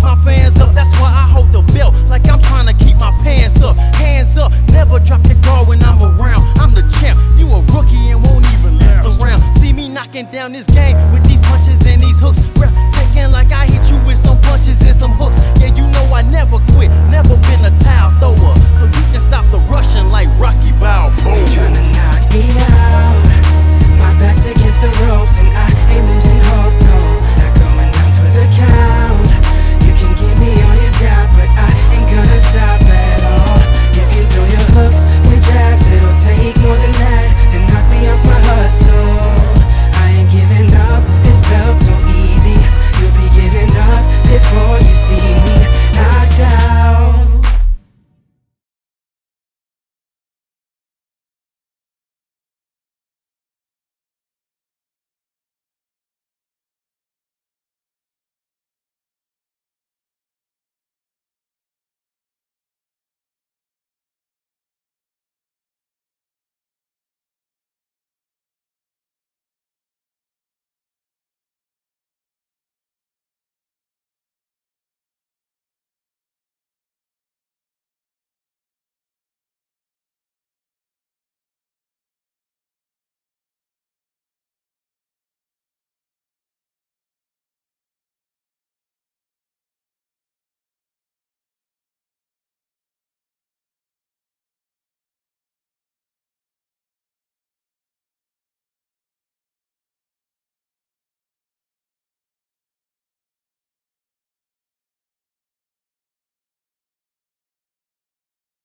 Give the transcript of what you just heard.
my fans up. That's why I hold the belt like I'm trying to keep my pants up. Hands up, never drop the guard when I'm around. I'm the champ, you a rookie and won't even last around. See me knocking down this game with these punches and these hooks.